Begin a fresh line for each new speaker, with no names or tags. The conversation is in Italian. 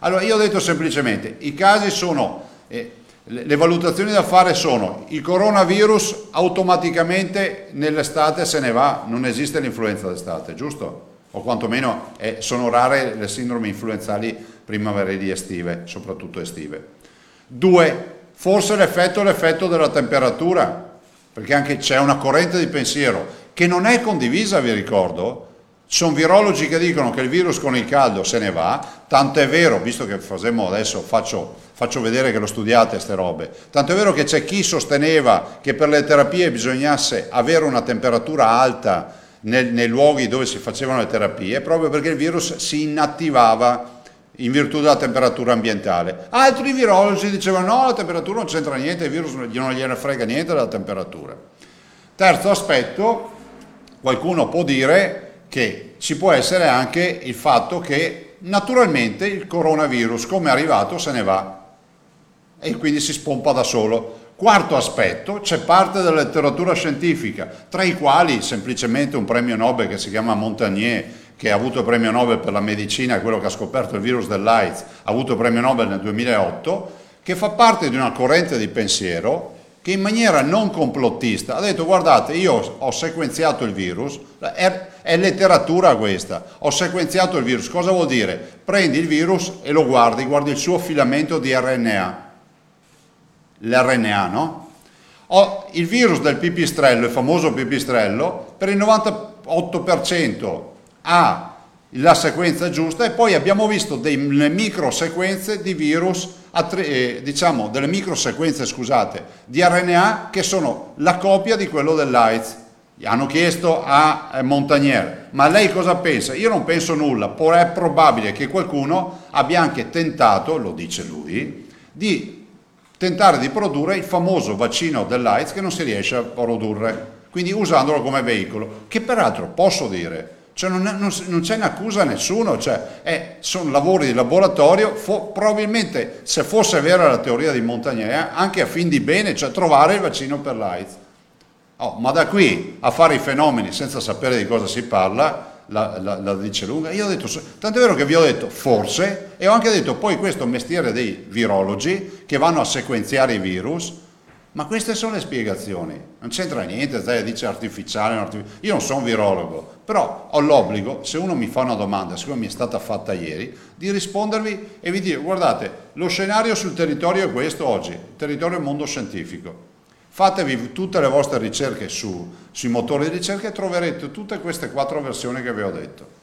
Allora io ho detto semplicemente, i casi sono, le valutazioni da fare sono, il coronavirus automaticamente nell'estate se ne va, non esiste l'influenza d'estate, giusto? O quantomeno sono rare le sindromi influenzali primaverili estive, soprattutto estive. 2, forse l'effetto della temperatura, perché anche c'è una corrente di pensiero che non è condivisa, vi ricordo. Ci sono virologi che dicono che il virus con il caldo se ne va, tanto è vero, visto che adesso faccio vedere che lo studiate ste robe, tanto è vero che c'è chi sosteneva che per le terapie bisognasse avere una temperatura alta nei luoghi dove si facevano le terapie, proprio perché il virus si inattivava in virtù della temperatura ambientale. Altri virologi dicevano no, la temperatura non c'entra niente, il virus non gliene frega niente della temperatura. Terzo aspetto, qualcuno può dire che ci può essere anche il fatto che naturalmente il coronavirus come è arrivato se ne va e quindi si spompa da solo. Quarto aspetto, c'è parte della letteratura scientifica, tra i quali semplicemente un premio Nobel che si chiama Montagnier, che ha avuto il premio Nobel per la medicina, quello che ha scoperto il virus dell'AIDS, ha avuto il premio Nobel nel 2008, che fa parte di una corrente di pensiero che in maniera non complottista ha detto guardate, io ho sequenziato il virus, è letteratura questa, ho sequenziato il virus, cosa vuol dire? Prendi il virus e lo guardi il suo filamento di RNA, l'RNA, no? Il virus del pipistrello, il famoso pipistrello, per il 98% ha la sequenza giusta e poi abbiamo visto delle microsequenze di virus, delle microsequenze, scusate, di RNA che sono la copia di quello dell'AIDS. Hanno chiesto a Montagnier, ma lei cosa pensa? Io non penso nulla, è probabile che qualcuno abbia anche tentato, lo dice lui, di tentare di produrre il famoso vaccino dell'AIDS che non si riesce a produrre, quindi usandolo come veicolo, che peraltro posso dire, cioè non c'è un'accusa a nessuno, sono lavori di laboratorio, probabilmente se fosse vera la teoria di Montagnier, anche a fin di bene, cioè trovare il vaccino per l'AIDS. Ma da qui a fare i fenomeni senza sapere di cosa si parla, la dice lunga. Io ho detto, tanto è vero che vi ho detto forse, e ho anche detto poi questo mestiere dei virologi che vanno a sequenziare i virus, ma queste sono le spiegazioni, non c'entra niente, dice artificiale, io non sono un virologo, però ho l'obbligo, se uno mi fa una domanda, siccome mi è stata fatta ieri, di rispondervi e vi dire, guardate, lo scenario sul territorio è questo oggi, territorio del mondo scientifico. Fatevi tutte le vostre ricerche sui motori di ricerca e troverete tutte queste 4 versioni che vi ho detto.